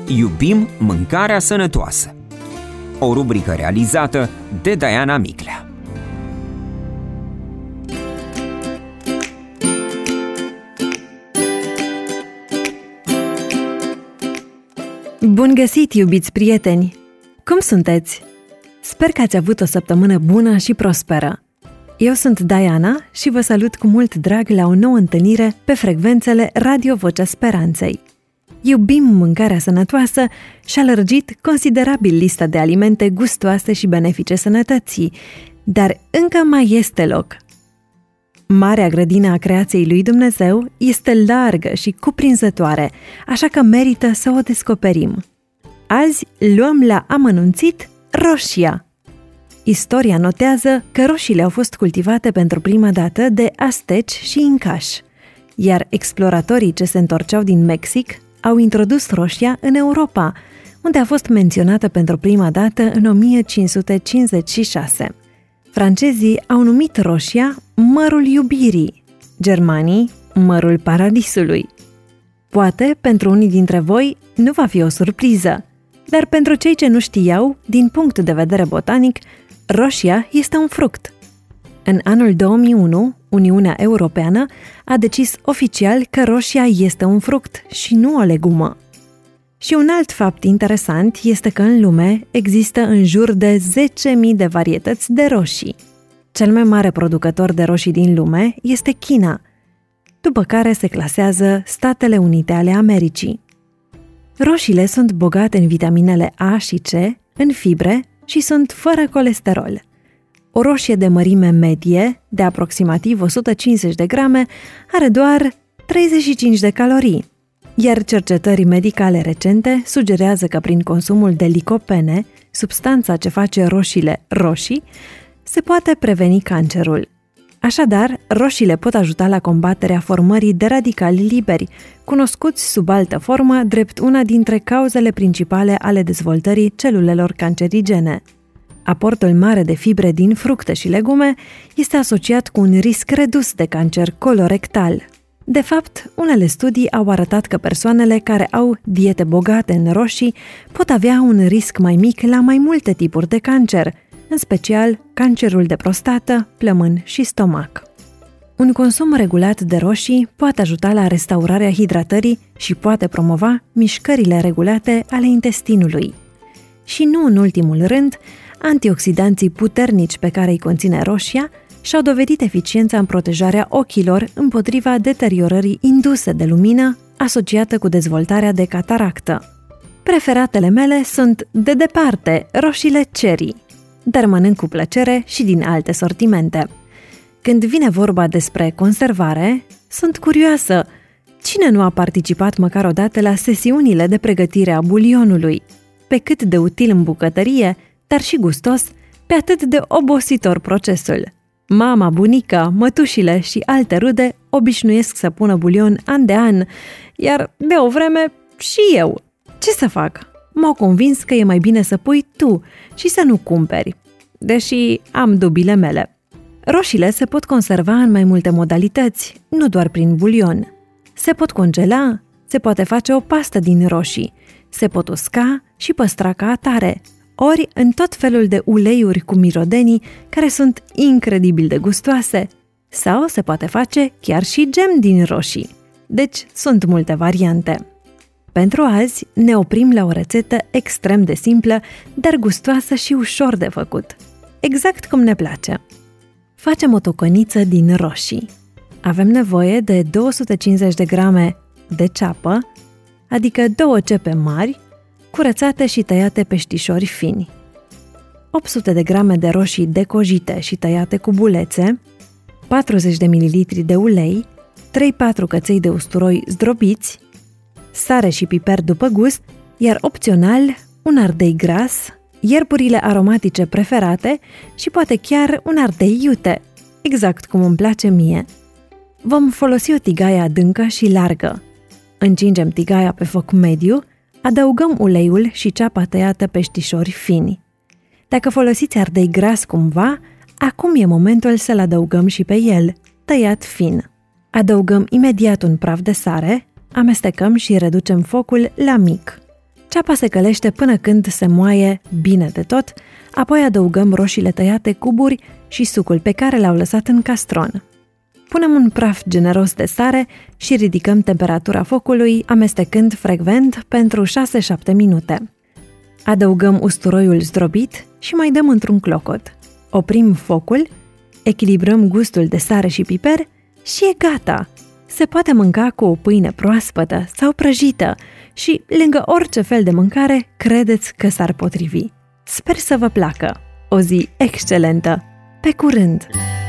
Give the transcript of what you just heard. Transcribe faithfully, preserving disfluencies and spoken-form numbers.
Iubim mâncarea sănătoasă. O rubrică realizată de Diana Miclea. Bun găsit, iubiți prieteni! Cum sunteți? Sper că ați avut o săptămână bună și prosperă. Eu sunt Diana și vă salut cu mult drag la o nouă întâlnire pe frecvențele Radio Vocea Speranței. Iubim mâncarea sănătoasă și-a lărgit considerabil lista de alimente gustoase și benefice sănătății, dar încă mai este loc. Marea grădină a creației lui Dumnezeu este largă și cuprinzătoare, așa că merită să o descoperim. Azi luăm la amănunțit roșia. Istoria notează că roșiile au fost cultivate pentru prima dată de asteci și incași, iar exploratorii ce se întorceau din Mexic au introdus roșia în Europa, unde a fost menționată pentru prima dată în o mie cinci sute cincizeci și șase. Francezii au numit roșia mărul iubirii, germanii mărul paradisului. Poate, pentru unii dintre voi, nu va fi o surpriză, dar pentru cei ce nu știau, din punct de vedere botanic, roșia este un fruct. În anul două mii unu, Uniunea Europeană a decis oficial că roșia este un fruct și nu o legumă. Și un alt fapt interesant este că în lume există în jur de zece mii de varietăți de roșii. Cel mai mare producător de roșii din lume este China, după care se clasează Statele Unite ale Americii. Roșiile sunt bogate în vitaminele A și C, în fibre și sunt fără colesterol. O roșie de mărime medie, de aproximativ o sută cincizeci de grame, are doar treizeci și cinci de calorii, iar cercetări medicale recente sugerează că prin consumul de licopene, substanța ce face roșiile roșii, se poate preveni cancerul. Așadar, roșiile pot ajuta la combaterea formării de radicali liberi, cunoscuți sub altă formă drept una dintre cauzele principale ale dezvoltării celulelor cancerigene. Aportul mare de fibre din fructe și legume este asociat cu un risc redus de cancer colorectal. De fapt, unele studii au arătat că persoanele care au diete bogate în roșii pot avea un risc mai mic la mai multe tipuri de cancer, în special cancerul de prostată, plămân și stomac. Un consum regulat de roșii poate ajuta la restaurarea hidratării și poate promova mișcările regulate ale intestinului. Și nu în ultimul rând, antioxidanții puternici pe care îi conține roșia și-au dovedit eficiența în protejarea ochilor împotriva deteriorării induse de lumină asociată cu dezvoltarea de cataractă. Preferatele mele sunt, de departe, roșiile cherry, dar mănânc cu plăcere și din alte sortimente. Când vine vorba despre conservare, sunt curioasă. Cine nu a participat măcar odată la sesiunile de pregătire a bulionului? Pe cât de util în bucătărie, dar și gustos, pe atât de obositor procesul. Mama, bunica, mătușile și alte rude obișnuiesc să pună bulion an de an, iar de o vreme și eu. Ce să fac? M-au convins că e mai bine să pui tu și să nu cumperi, deși am dubile mele. Roșiile se pot conserva în mai multe modalități, nu doar prin bulion. Se pot congela, se poate face o pastă din roșii, se pot usca și păstra ca atare, ori în tot felul de uleiuri cu mirodenii care sunt incredibil de gustoase, sau se poate face chiar și gem din roșii. Deci sunt multe variante. Pentru azi ne oprim la o rețetă extrem de simplă, dar gustoasă și ușor de făcut. Exact cum ne place. Facem o tocăniță din roșii. Avem nevoie de două sute cincizeci de grame de ceapă, adică două cepe mari, curățate și tăiate peștișori fini, opt sute de grame de roșii decojite și tăiate cu bulețe, patruzeci de mililitri de ulei, trei patru căței de usturoi zdrobiți, sare și piper după gust, iar opțional un ardei gras, ierburile aromatice preferate și poate chiar un ardei iute, exact cum îmi place mie. Vom folosi o tigaie adâncă și largă. Încingem tigaia pe foc mediu, adăugăm uleiul și ceapa tăiată peștișori fini. Dacă folosiți ardei gras cumva, acum e momentul să-l adăugăm și pe el, tăiat fin. Adăugăm imediat un praf de sare, amestecăm și reducem focul la mic. Ceapa se călește până când se moaie bine de tot, apoi adăugăm roșiile tăiate cuburi și sucul pe care l-au lăsat în castron. Punem un praf generos de sare și ridicăm temperatura focului, amestecând frecvent pentru șase-șapte minute. Adăugăm usturoiul zdrobit și mai dăm într-un clocot. Oprim focul, echilibrăm gustul de sare și piper și e gata! Se poate mânca cu o pâine proaspătă sau prăjită și, lângă orice fel de mâncare, credeți că s-ar potrivi. Sper să vă placă! O zi excelentă! Pe curând!